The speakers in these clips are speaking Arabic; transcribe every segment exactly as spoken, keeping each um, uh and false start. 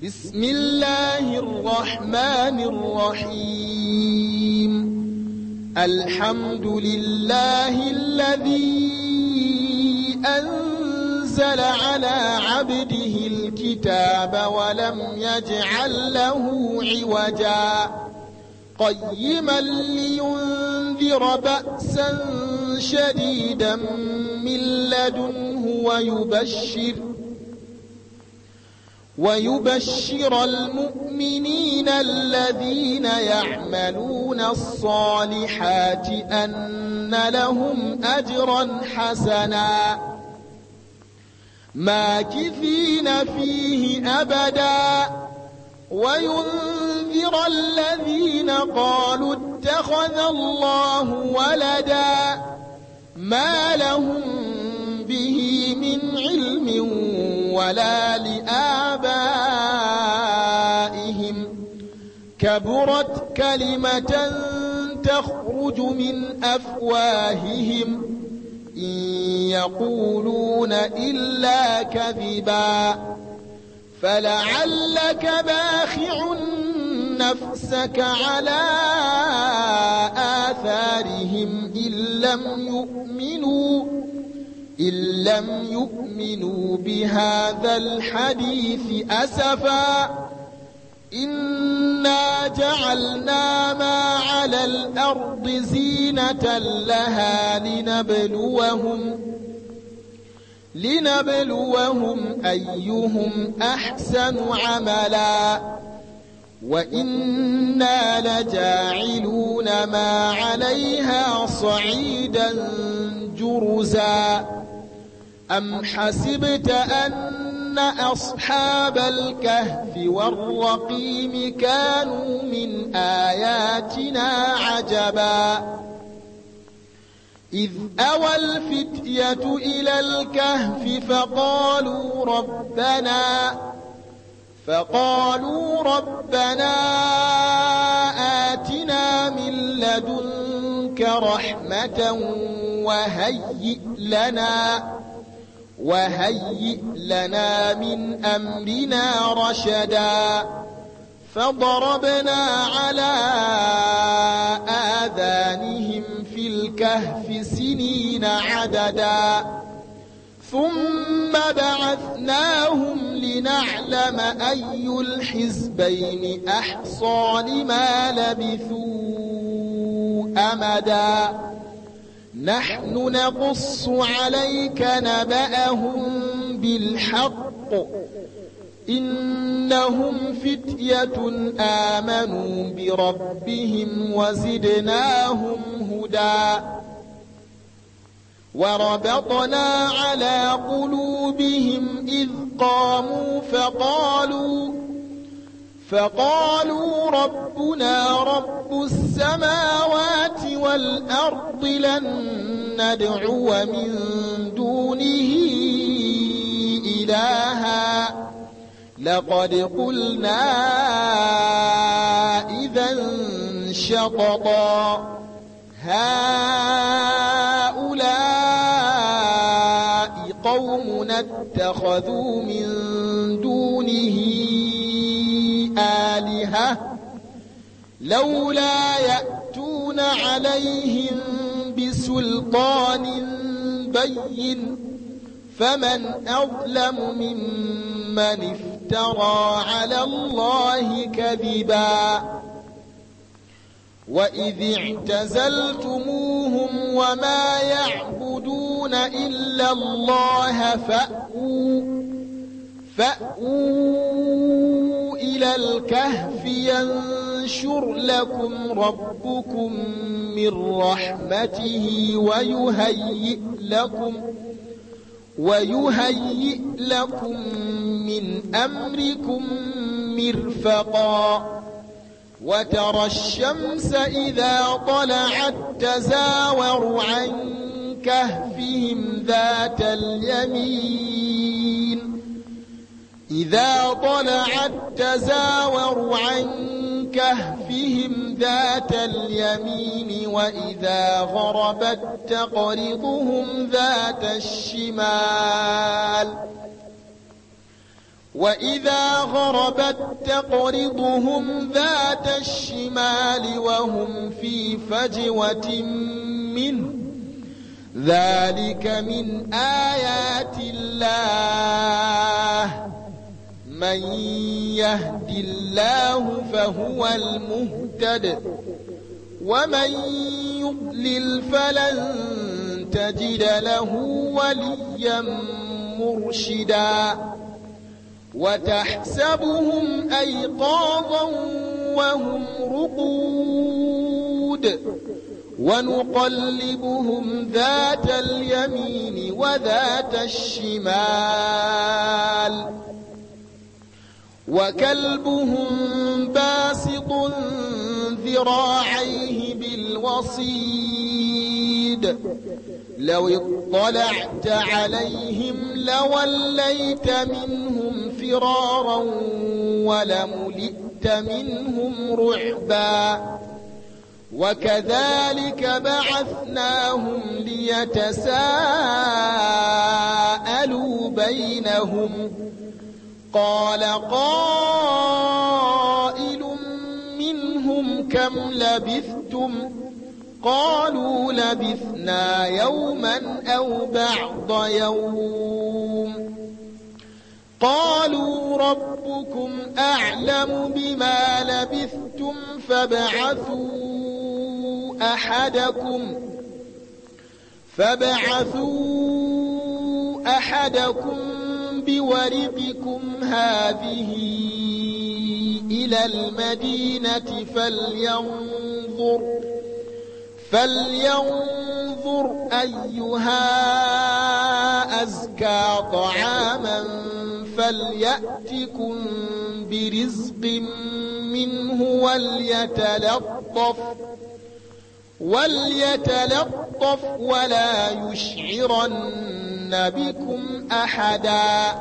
بسم الله الرحمن الرحيم الحمد لله الذي أنزل على عبده الكتاب ولم يجعل له عوجا قيما لينذر بأسا شديدا من لدنه ويبشر ويبشر المؤمنين الذين يعملون الصالحات أن لهم أجرا حسنا ماكثين فيه أبدا وينذر الذين قالوا اتخذ الله ولدا ما لهم به من علم ولا لآبائهم كبرت كلمة تخرج من أفواههم إن يقولون إلا كذبا فلعلك باخع نفسك على آثارهم إن لم يؤمنوا إن لم يؤمنوا بهذا الحديث أسفا إنا جعلنا ما على الأرض زينة لها لنبلوهم لنبلوهم أيهم أحسن عملا وإنا لجاعلون ما عليها صعيدا جرزا أم حسبت أن أصحاب الكهف والرقيم كانوا من آياتنا عجبا إذ أوى الفتية إلى الكهف فقالوا ربنا فقالوا ربنا آتنا من لدنك رحمة وهيئ لنا وهيئ لنا من أمرنا رشدا فضربنا على آذانهم في الكهف سنين عددا ثم بعثناهم لنعلم أي الحزبين أحصى لما لبثوا أمدا نحن نقص عليك نبأهم بالحق إنهم فتية آمنوا بربهم وزدناهم هدى وربطنا على قلوبهم إذ قاموا فقالوا فقالوا ربنا رب السماوات والأرض لن ندعو من دونه إلها لقد قلنا إذا شططا هؤلاء قومنا اتخذوا من دونه آلهة لولا يأتون عليهم بسلطان بين فمن أظلم ممن افترى على الله كذبا وإذ اعتزلتموهم وما يعبدون إلا الله فأووا فأووا إلى الكهف ينشر لكم ربكم من رحمته ويهيئ لكم ويهيئ لكم من أمركم مرفقا وترى الشمس إذا طلعت تزاور عن كهفهم ذات اليمين إذا طلعت تزاور عن كهفهم ذات اليمين وإذا غربت تقرضهم ذات الشمال وإذا غربت تقرضهم ذات الشمال وهم في فجوة منه ذلك من آيات الله من يهد الله فهو المهتد ومن يضلل فلن تجد له وليا مرشدا وتحسبهم أيقاظا وهم رقود ونقلبهم ذات اليمين وذات الشمال وكلبهم باسط ذراعيه بالوصيد لو اطلعت عليهم لوليت منهم فرارا ولملئت منهم رعبا وكذلك بعثناهم ليتساءلوا بينهم قال قائل منهم كم لبثتم قالوا لبثنا يوما أو بعض يوم قالوا ربكم أعلم بما لبثتم فابعثوا أحدكم فابعثوا أحدكم بورقكم هذه إلى المدينة فلينظر فلينظر أيها أزكى طعاما فليأتكم برزق منه وليتلطف وليتلطف ولا يشعرن بكم أحدا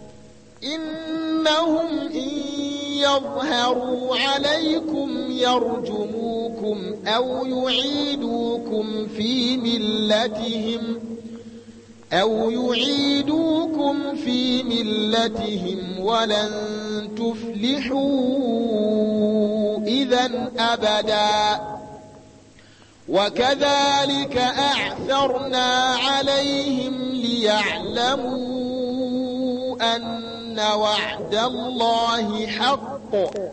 إنهم إن يظهروا عليكم يرجموكم أو يعيدوكم في ملتهم أو يعيدوكم في ملتهم ولن تفلحوا إذا أبدا وكذلك أعثرنا عليهم ليعلموا أن وعد الله حق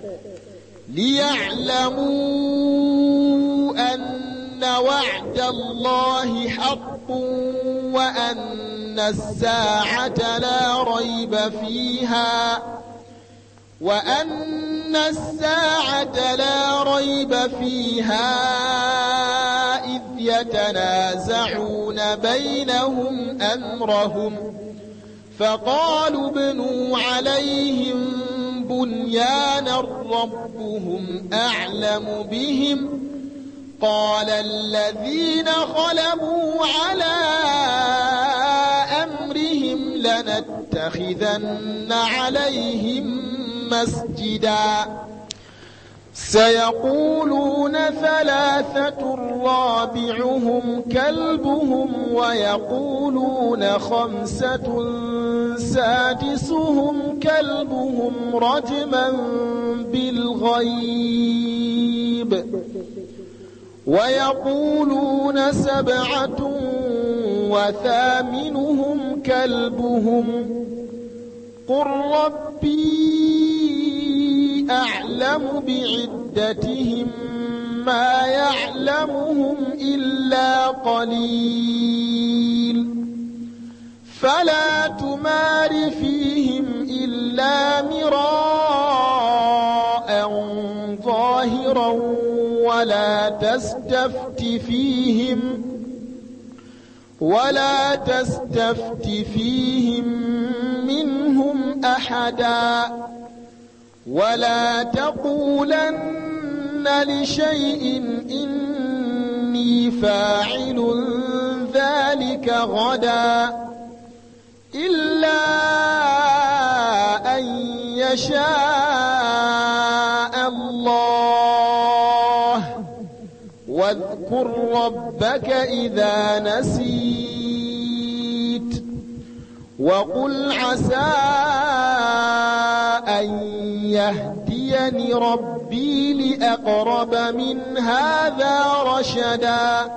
ليعلموا أن وعد الله حق وأن الساعة لا ريب فيها وأن الساعة لا ريب فيها إذ يتنازعون بينهم أمرهم فقالوا ابنوا عليهم بنيانا ربهم أعلم بهم قال الذين غلبوا على أمرهم لنتخذن عليهم مسجدا سيقولون ثلاثة رابعهم كلبهم ويقولون خمسة سادسهم كلبهم رجما بالغيب ويقولون سبعة وثامنهم كلبهم قل ربي أعلم بعدتهم ما يعلمهم إلا قليل فلا تمار فيهم إلا مراء ظاهرا ولا تستفت فيهم ولا تستفت فيهم منهم أحدا ولا تقولن لشيء إني فاعل ذلك غدا إلا أن يشاء الله واذكر ربك إذا نسيت وقل عسى أن يهديني ربي لأقرب من هذا رشدا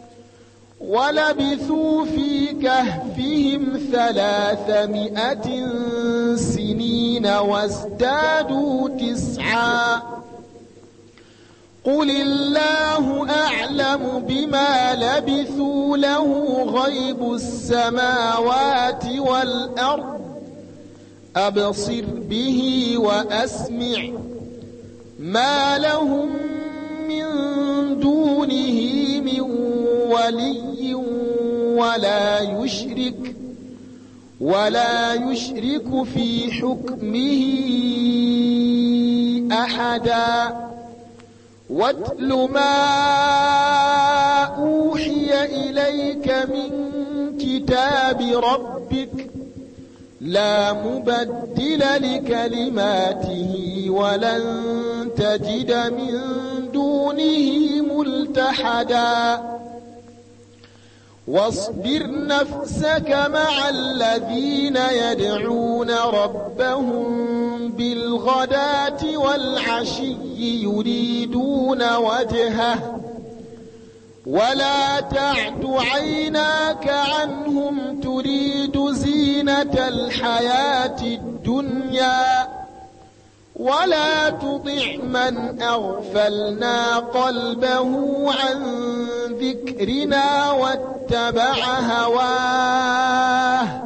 ولبثوا في كهفهم ثلاثمائة سنين وازدادوا تسعا قل الله أعلم بما لبثوا له غيب السماوات والأرض أبصر به وأسمع ما لهم من دونه من ولي ولا يشرك ولا يشرك في حكمه أحدا واتل ما أوحي إليك من كتاب ربك لا مبدل لكلماته ولن تجد من دونه ملتحدا واصبر نفسك مع الذين يدعون ربهم بالغداة والعشي يريدون وجهه ولا تعد عيناك عنهم تريد زينة الحياة الدنيا ولا تطع من أغفلنا قلبه عن ذكرنا واتبع هواه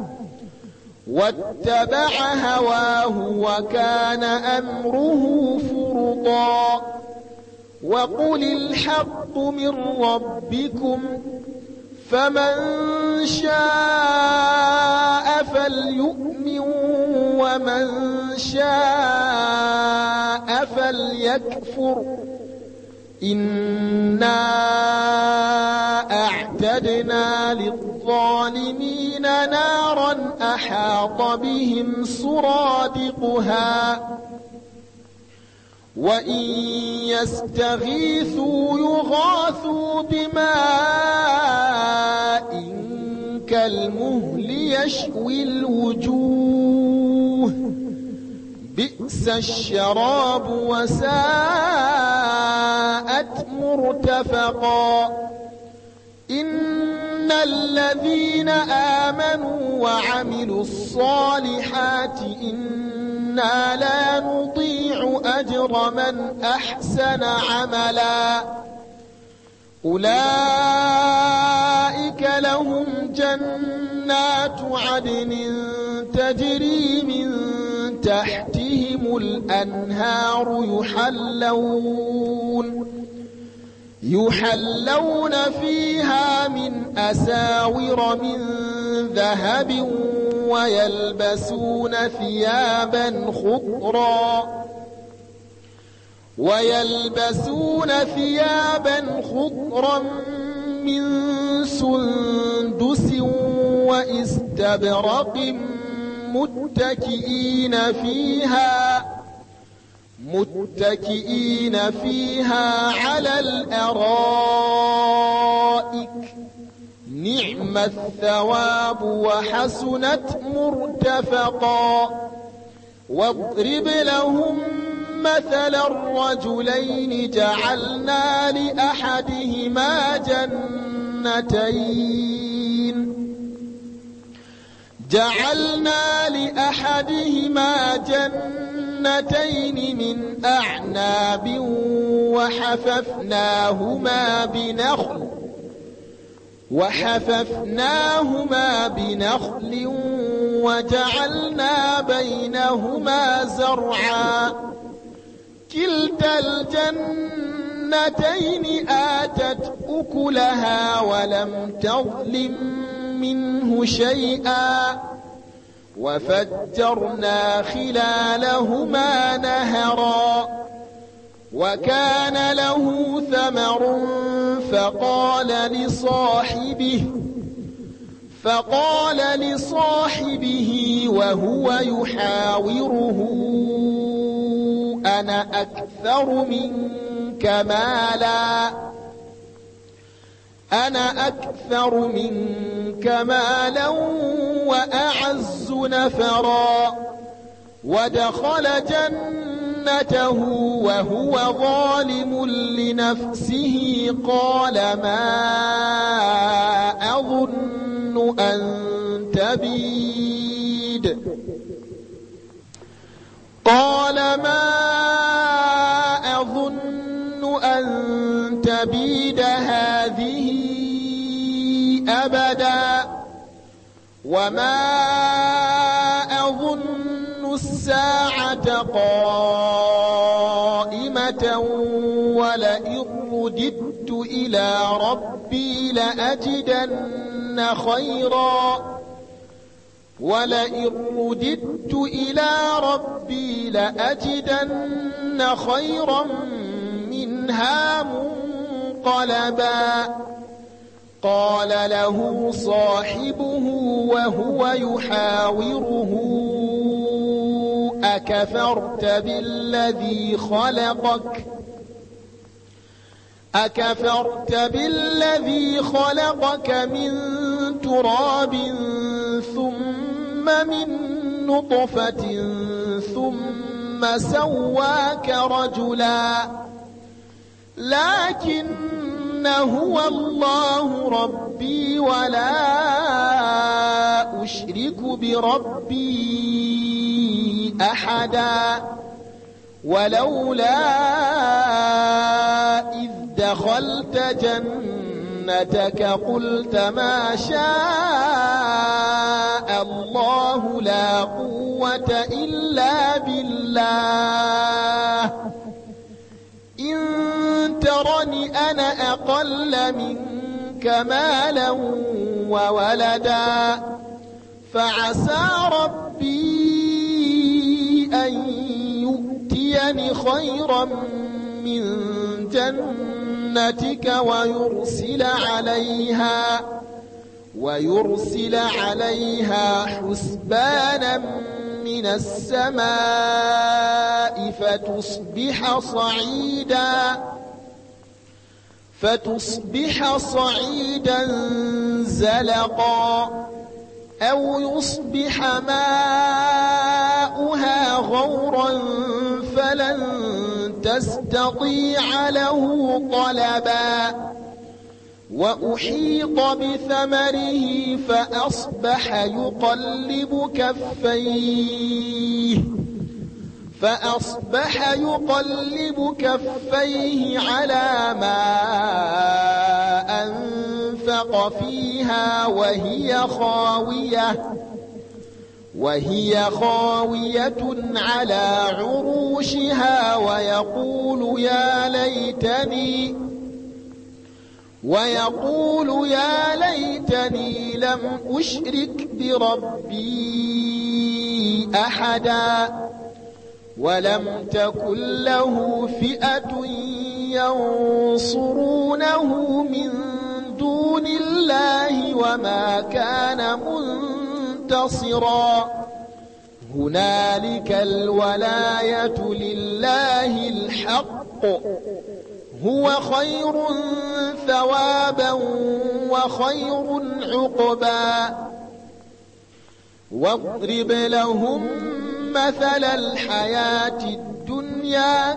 واتبع هواه وكان أمره فرطا وقل الحق من ربكم فمن شاء فليؤمن ومن شاء فليكفر إنا أعتدنا للظالمين نارا أحاط بهم سرادقها وإن يستغيثوا يغاثوا بماء كالمهل يشوي الوجوه بئس الشراب وساءت مرتفقا إن الذين آمنوا وعملوا الصالحات إنا لا نضيع أجر من أحسن عملا أولئك لهم جنات عدن تجري من تحتهم الأنهار يحلون يحلون فيها من أساور من ذهب ويلبسون ثيابا خضرا ويلبسون ثيابا خضرا من سندس واستبرق متكئين فيها متكئين فيها على الأرائك نعم الثواب وحسنت مرتفقا واضرب لهم مثل الرجلين جعلنا لأحدهما جنتين جعلنا لأحدهما جنتين من أعناب وحففناهما بنخل وحففناهما بنخل وجعلنا بينهما زرعا كلتا الجنتين آتت أكلها ولم تظلم منه شيئا وفجرنا خلالهما نهرا وكان له ثمر فقال لصاحبه فقال لصاحبه وهو يحاوره أنا أكثر منك مالا أنا أكثر منك مالا وأعز نفرا ودخل جنته وهو ظالم لنفسه قال ما أظن أن تبيد قال ما أظن أن تبيد هذه أبدا وما أظن الساعة قائمة ولئن رددت إلى ربي لأجدن خيرا ولئن رددت إلى ربي لأجدن خيرا منها منقلبا قال له صاحبه وهو يحاوره أكفرت بالذي خلقك أكفرت بالذي خلقك من تراب ثم من نطفة ثم سواك رجلا لكن هو الله ربي ولا أشرك بربي أحدا ولولا إذ دخلت جنتك قلت ما شاء الله لا قوة إلا بالله إن ترني أنا أقل منك مالا وولدا فعسى ربي أن يؤتيني خيرا من جنتك ويرسل عليها ويرسل عليها حسبانا من السماء فتصبح صعيدا فتصبح صعيدا زلقا أو يصبح ماؤها غورا فلن تستطيع له طلبا وأحيط بثمره فأصبح يقلب كفيه فأصبح يقلب كفيه على ما أنفق فيها وهي خاوية وهي خاوية على عروشها ويقول يا ليتني ويقول يا ليتني لم أشرك بربي أحدا ولم تكن له فئة ينصرونه من دون الله وما كان منتصرا هنالك الولاية لله الحق هو خير ثوابا وخير عقبا واضرب لهم مثل الحياة الدنيا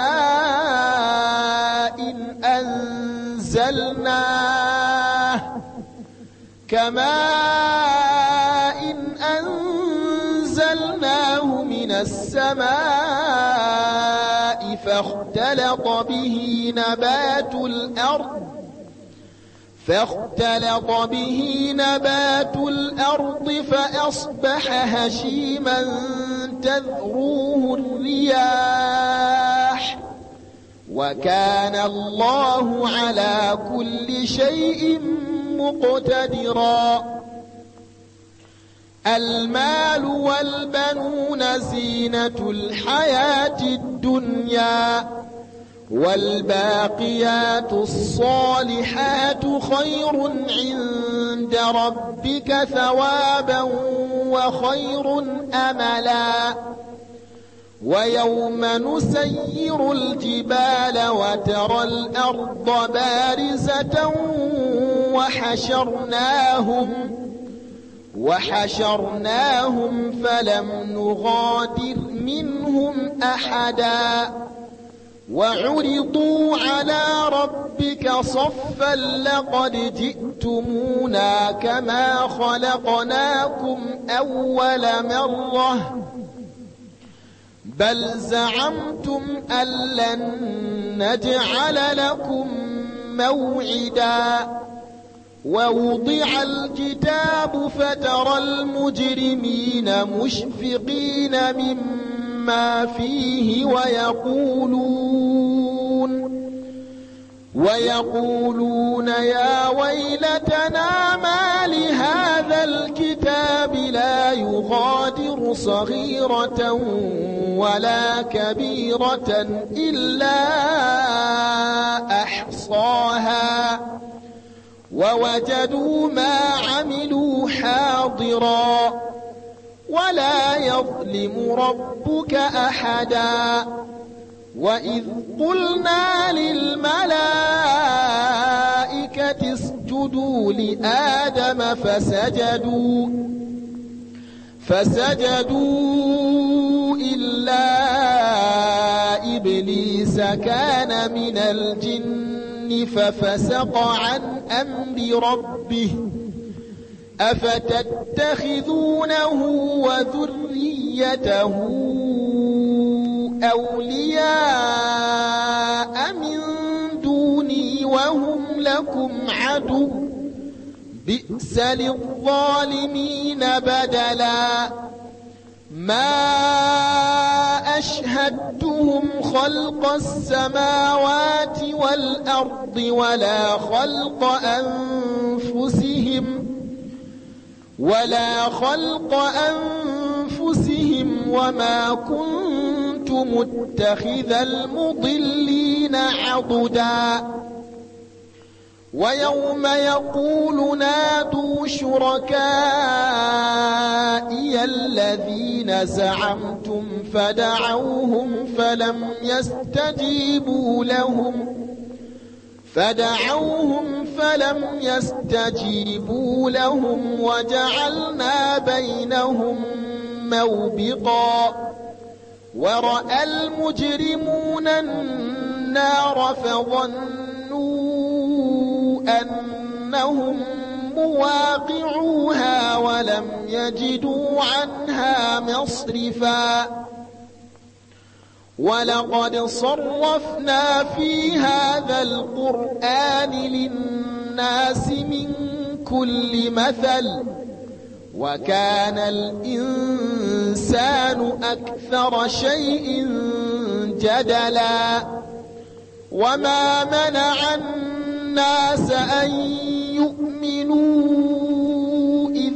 كماء إن أنزلناه كماء إن أنزلناه من السماء فاختلط به نبات الأرض فاختلط به نبات الأرض فأصبح هشيما تذروه الرياح وكان الله على كل شيء مقتدرا المال والبنون زينة الحياة الدنيا والباقيات الصالحات خير عند ربك ثوابا وخير أملا ويوم نسير الجبال وترى الأرض بارزة وحشرناهم وحشرناهم فلم نغادر منهم أحدا وعرضوا على ربك صفا لقد جئتمونا كما خلقناكم أول مرة بل زعمتم أن لن نجعل لكم موعدا ووضع الكتاب فترى المجرمين مشفقين مما فيه ويقولون ويقولون يا ويلتنا ما لهذا الكتاب لا يغادر صغيرة ولا كبيرة إلا أحصاها ووجدوا ما عملوا حاضرا ولا يظلم ربك أحدا وإذ قلنا للملائكة اسجدوا لآدم فسجدوا فسجدوا إلا إبليس كان من الجن ففسق عن أمر ربه أفتتخذونه وذريته أولياء من دوني وهم لكم عدو بئس للظالمين بدلا ما أشهدتهم خلق السماوات والأرض ولا خلق أنفسهم ولا خلق أنفسهم وما كنت متخذ المضلين عضدا ويوم يقول نادوا شركائي الذين زعمتم فدعوهم فلم يستجيبوا لهم فدعوهم فلم يستجيبوا لهم وجعلنا بينهم موبقا ورأى المجرمون النار فظنوا أنهم مواقعوها ولم يجدوا عنها مصرفا ولقد صرفنا في هذا القرآن للناس من كل مثل وكان الإنسان أكثر شيء جدلا وما منع الناس أن يؤمنوا إذ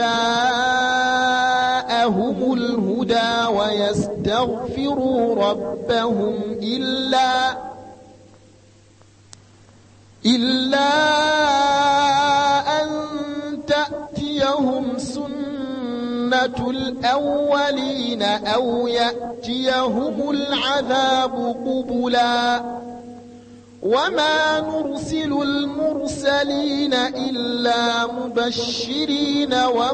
جاءهم الهدى ويستغفروا ربهم إلا إلا أن تأتيهم سنة الأولين أو يأتيهم العذاب قبلا وما نرسل المرسلين إلا مبشرين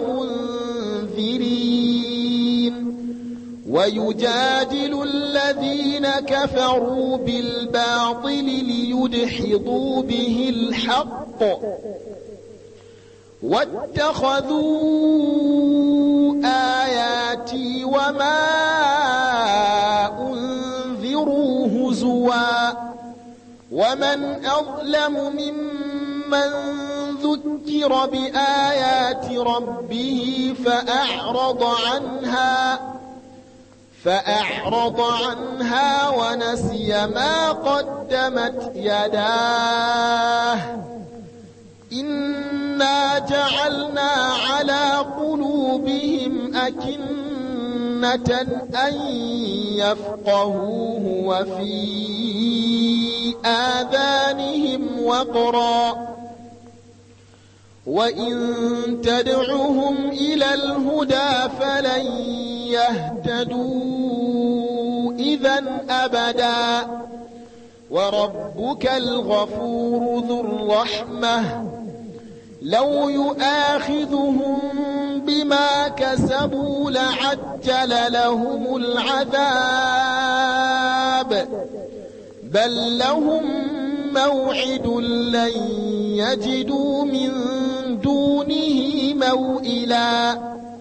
ومنذرين ويجادل الذين كفروا بالباطل ليدحضوا به الحق واتخذوا آياتي وما أنذروا هزوا ومن أظلم ممن ذكر بآيات ربه فأعرض عنها فأعرض عنها ونسي ما قدمت يداه إنا جعلنا على قلوبهم أكنة أن يفقهوه وفي آذانهم وقرا وإن تدعهم إلى الهدى فلن يهتدوا إذا أبدا وربك الغفور ذو الرحمة لو يؤاخذهم بما كسبوا لعجل لهم العذاب بل لهم موعد لن يجدوا من دونه موئلا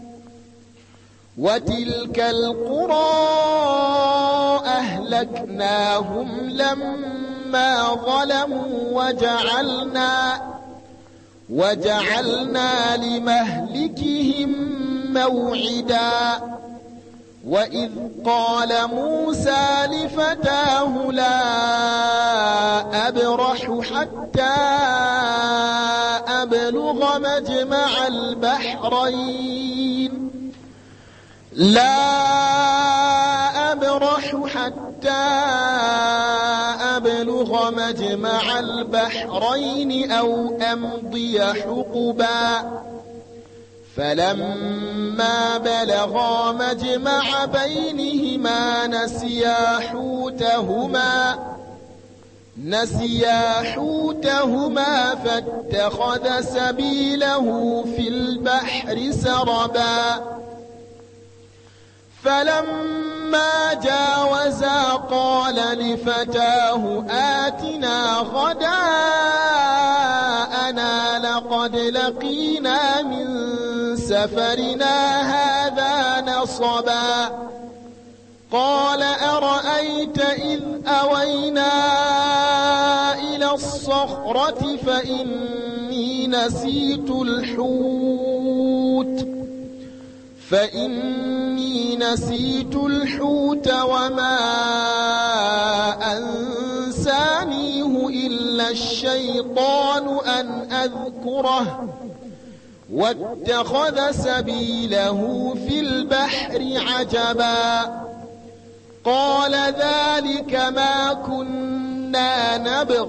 وتلك القرى أهلكناهم لما ظلموا وجعلنا وجعلنا لمهلكهم موعدا وإذ قال موسى لفتاه لا أبرح حتى أبلغ مجمع البحرين لا أبرح حتى أبلغ مجمع البحرين أو أمضي حقبا فلما بلغا مجمع بينهما نسيا حوتهما نسيا حوتهما فاتخذ سبيله في البحر سربا فلما جاوزا قال لفتاه آتنا غداءنا لقد لقينا من سفرنا هذا نصبا قال أرأيت إذ أوينا إلى الصخرة فإني نسيت الحوت فإني نسيت الحوت وما أنسانيه إلا الشيطان أن أذكره واتخذ سبيله في البحر عجبا قال ذلك ما كنا نبغ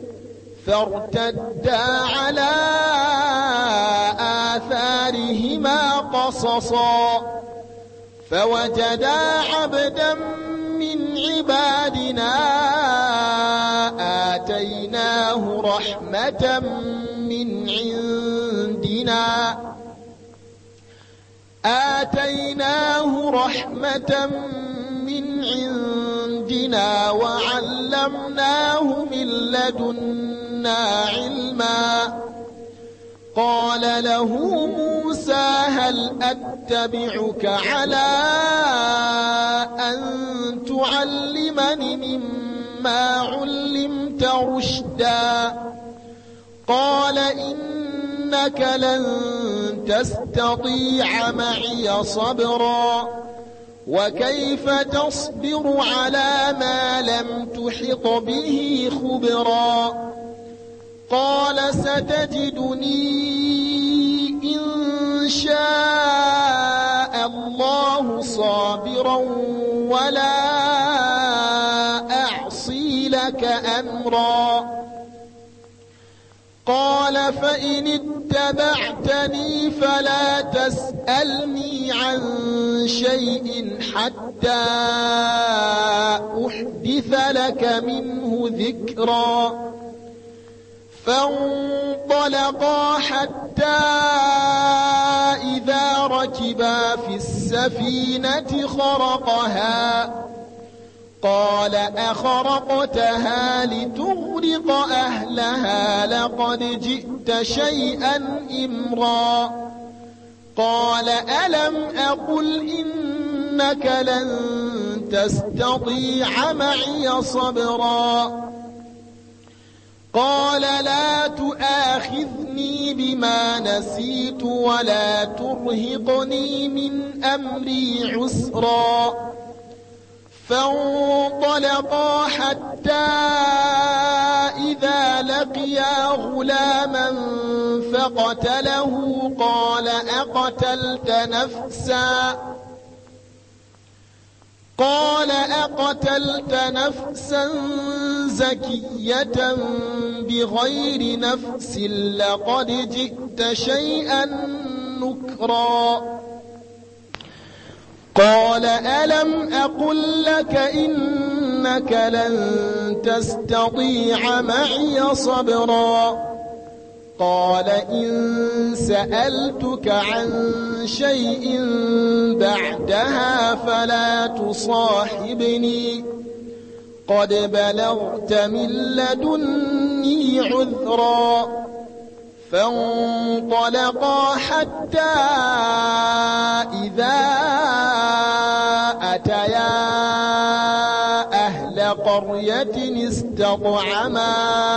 فارتدا على آثارهما قصصا فوجدا عبدا من عبادنا آتيناه رحمة من عندنا آتيناه رحمة من عندنا وعلمناه من لدنا علما قال له موسى هل أتبعك على أن تعلمني مما علمت رشدا قال إنك لن تستطيع معي صبرا وكيف تصبر على ما لم تحط به خبرا قال ستجدني إن شاء الله صابرا ولا أعصي لك أمرا قال فإن اتبعتني فلا تسألني عن شيء حتى أحدث لك منه ذكرا فانطلقا حتى إذا ركبا في السفينة خرقها قال أخرقتها لتغرق أهلها لقد جئت شيئا إمرا قال ألم أقل إنك لن تستطيع معي صبرا قال لا تؤاخذني بما نسيت ولا ترهقني من أمري عسرا فانطلقا حتى إذا لقيا غلاما فقتله قال أقتلت نفسا قال أقتلت نفسا زكية بغير نفس لقد جئت شيئا نكرا قال ألم أقل لك إنك لن تستطيع معي صبرا قال إن سألتك عن شيء بعدها فلا تصاحبني قد بلغت من لدني عذرا فانطلقا حتى إذا أتيا أهل قرية استطعما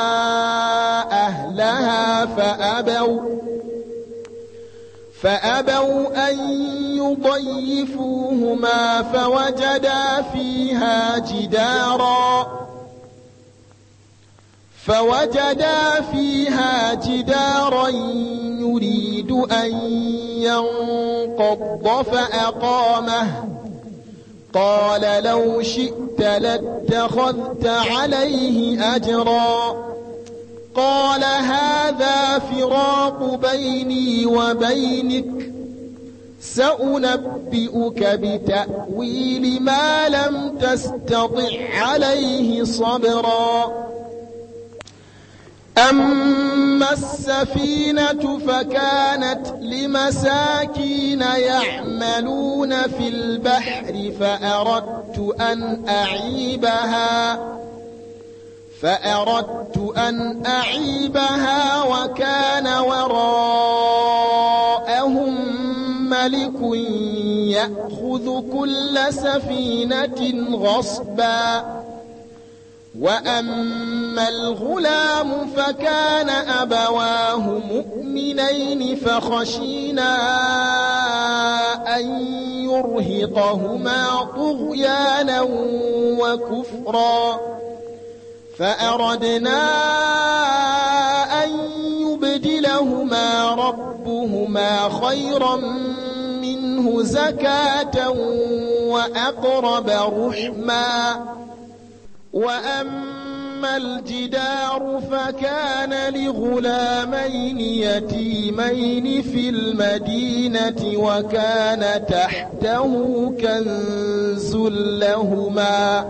أهلها فأبوا فأبوا أن يضيفوهما فوجدا فيها جدارا فوجدا فيها جدارا يريد أن ينقض فأقامه قال لو شئت لاتخذت عليه أجرا قال هذا فراق بيني وبينك سأنبئك بتأويل ما لم تستطع عليه صبرا أما السفينة فكانت لمساكين يعملون في البحر فأردت أن أعيبها فأردت أن أعيبها وكان وراءهم ملك يأخذ كل سفينة غصبا وأما الغلام فكان أبواه مؤمنين فخشينا أن يرهقهما طغيانا وكفرا فأردنا أن يبدلهما ربهما خيرا منه زكاة وأقرب رحما وأما الجدار فكان لغلامين يتيمين في المدينة وكان تحته كنز لهما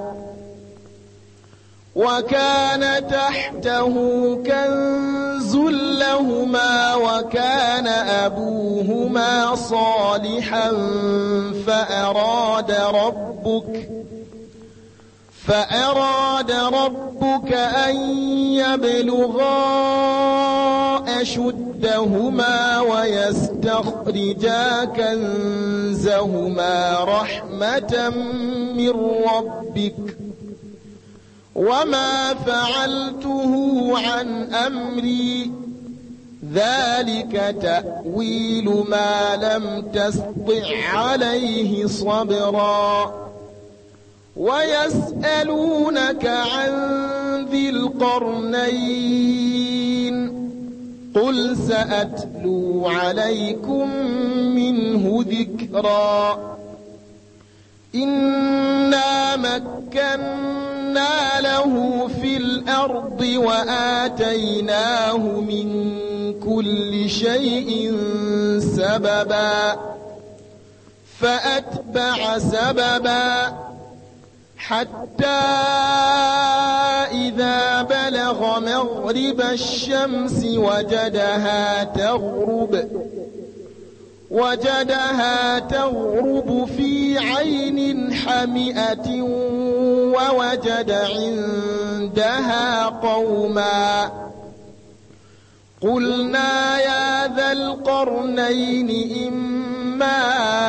وكان تحته كنز لهما وكان أبوهما صالحا فأراد ربك فأراد ربك أن يبلغا أشدهما ويستخرجا كنزهما رحمة من ربك وما فعلته عن أمري ذلك تأويل ما لم تستطع عليه صبرا ويسألونك عن ذي القرنين قل سأتلو عليكم منه ذكرا إنا مكنا له في الأرض وآتيناه من كل شيء سببا فأتبع سببا حتى إذا بلغ مغرب الشمس وجدها تغرب وجدها تغرب في عين حمئة ووجد عندها قوما قلنا يا ذا القرنين إما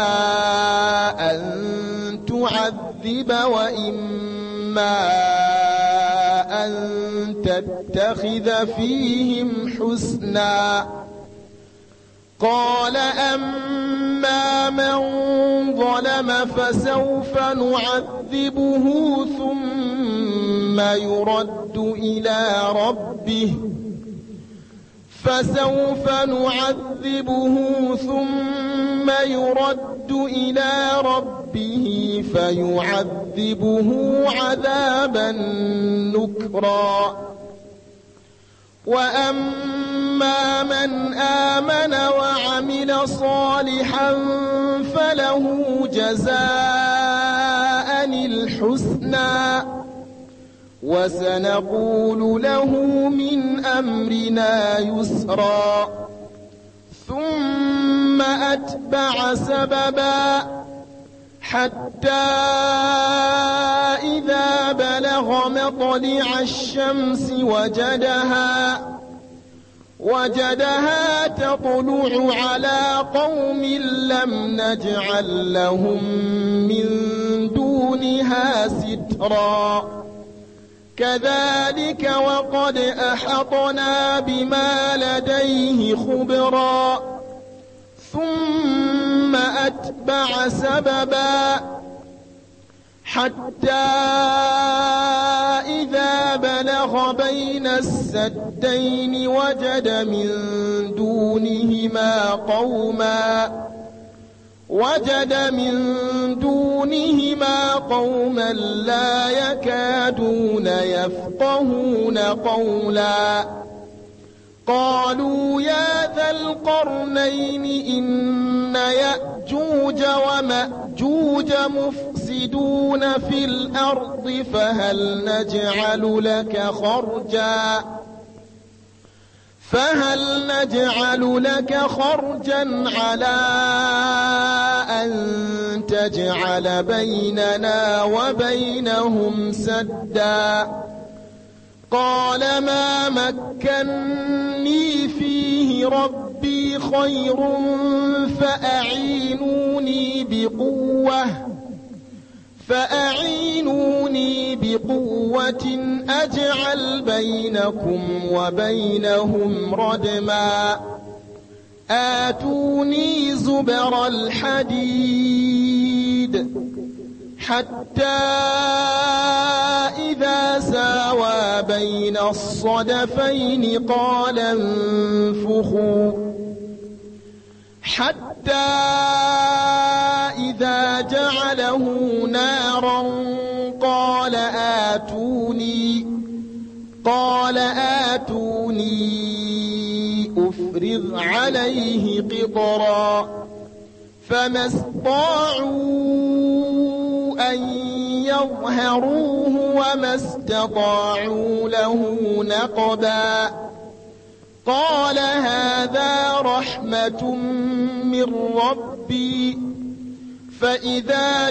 أن تعذب وإما أن تتخذ فيهم حسنا قال أما من ظلم فسوف نعذبه ثم يرد إلى ربه فسوف نعذبه ثم يرد إلى ربه فيعذبه عذابا نكرا وأما من آمن وعمل صالحا له جزاء الحسنى وسنقول له من أمرنا يسرا ثم أتبع سببا حتى إذا بلغ مطلع الشمس وجدها وجدها تطلع على قوم لم نجعل لهم من دونها سترا كذلك وقد أحطنا بما لديه خبرا ثم أتبع سببا حتى إذا بلغ بين السدين وجد من دونهما قوما وجد من دونهما قوما لا يكادون يفقهون قولا قالوا يا ذا القرنين إن يأجوج ومأجوج مفسدون في الأرض فهل نجعل لك خرجا فهل نجعل لك خرجا على أن تجعل بيننا وبينهم سدا قال ما مكني فيه ربي خير فأعينوني بقوة فأعينوني بقوة أجعل بينكم وبينهم ردما آتوني زبر الحديد حتى إذا ساوى بين الصدفين قال انفخوا حتى إذا جعله نارا قال آتوني قال آتوني أفرغ عليه قطرا فما استطاعوا أن يظهروه وما استطاعوا له نقبا قال هذا رحمة من ربي فإذا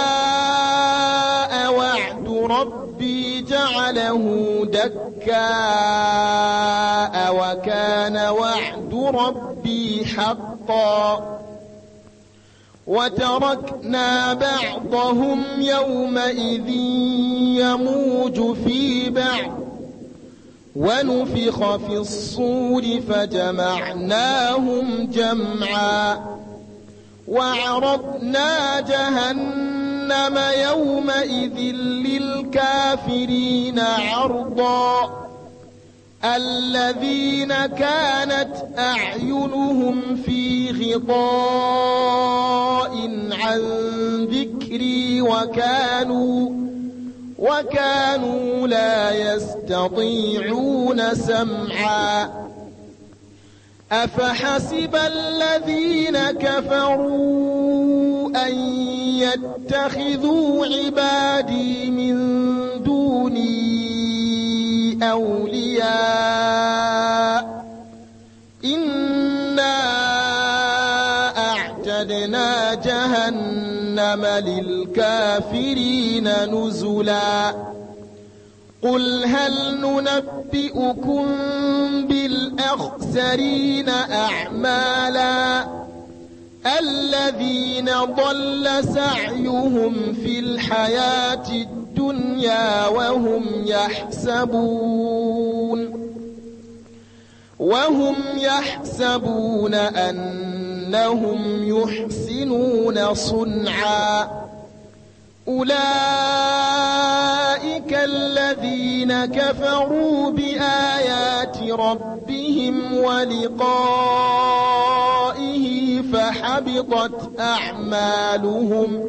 جاء وعد ربي جعله دكاء وكان وعد ربي حقا وتركنا بعضهم يومئذ يموج في بعض ونفخ في الصور فجمعناهم جمعا وعرضنا جهنم يومئذ للكافرين عرضا الذين كانت أعينهم في غطاء عن ذكري وكانوا وكانوا لا يستطيعون سمعا أفحسب الذين كفروا أن يتخذوا عبادي من دوني أولياء إنا أعتدنا جهنم للكافرين نزلا قل هل ننبئكم بالأخسرين أعمالا الذين ضل سعيهم في الحياة الدنيا وهم يحسبون وهم يحسبون أنهم يحسنون صنعا أولئك الذين كفروا بآيات ربهم ولقائه فحبطت أعمالهم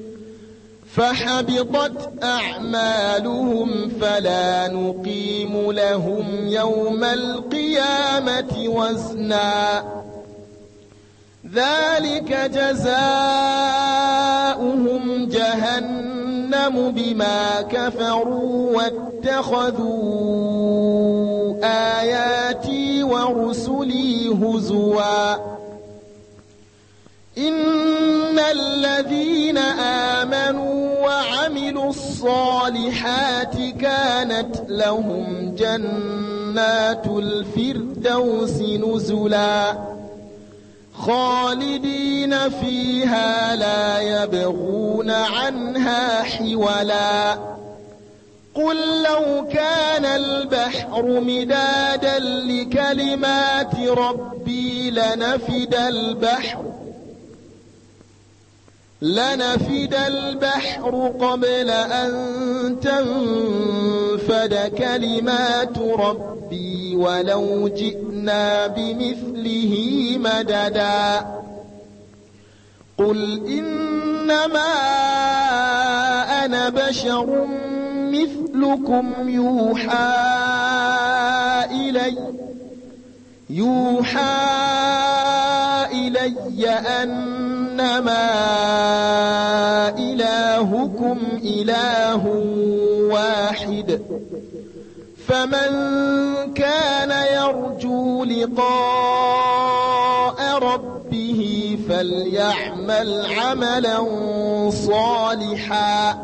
فحبطت أعمالهم فلا نقيم لهم يوم القيامة وزنا ذلك جزاؤهم جهنم بما كفروا واتخذوا آياتي ورسلي هزوا إن الذين آمنوا وعملوا الصالحات كانت لهم جنات الفردوس نزلا خالدين فيها لا يبغون عنها حولا قل لو كان البحر مدادا لكلمات ربي لنفد البحر لنفد البحر قبل أن تنفد كلمات ربي ولو جئنا بمثله مددا قل إنما أنا بشر مثلكم يوحى إلي يوحى إلي أنما إلهكم إله واحد فمن كان يرجو لقاء ربه فليعمل عملا صالحا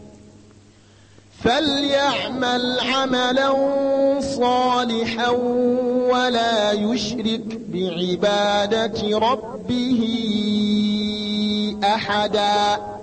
فليعمل عملا صالحا ولا يشرك بعبادة ربه أحدا.